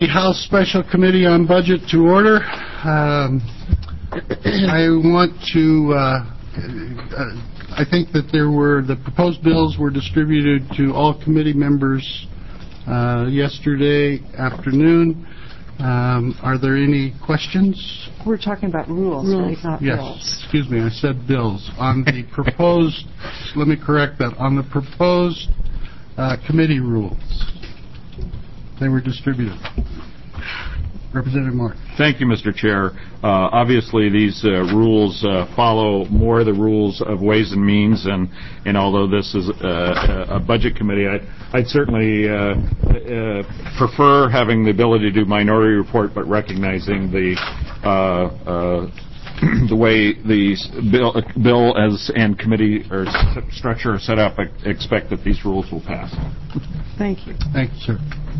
The House Special Committee on Budget to order. I think that the proposed bills were distributed to all committee members yesterday afternoon. Are there any questions? We're talking about rules, right? Not bills. Yes, excuse me, I said bills. On the proposed, let me correct that, on the proposed committee rules, they were distributed. Representative Mark. Thank you, Mr. Chair. Obviously, these rules follow more the rules of Ways and Means, and although this is a budget committee, I'd certainly prefer having the ability to do minority report, but recognizing the way the bill and committee or structure are set up, I expect that these rules will pass. Thank you. Thank you, sir.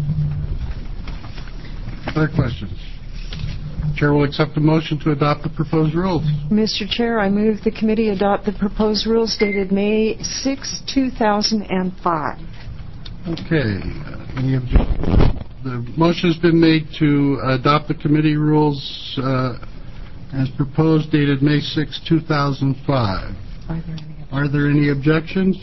Other questions? Chair will accept a motion to adopt the proposed rules. Mr. Chair, I move the committee adopt the proposed rules dated May 6, 2005. Okay. The motion has been made to adopt the committee rules as proposed dated May 6, 2005. Are there any objections?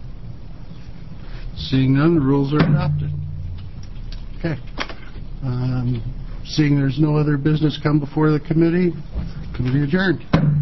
Seeing none, the rules are adopted. Okay. Seeing there's no other business come before the committee adjourned.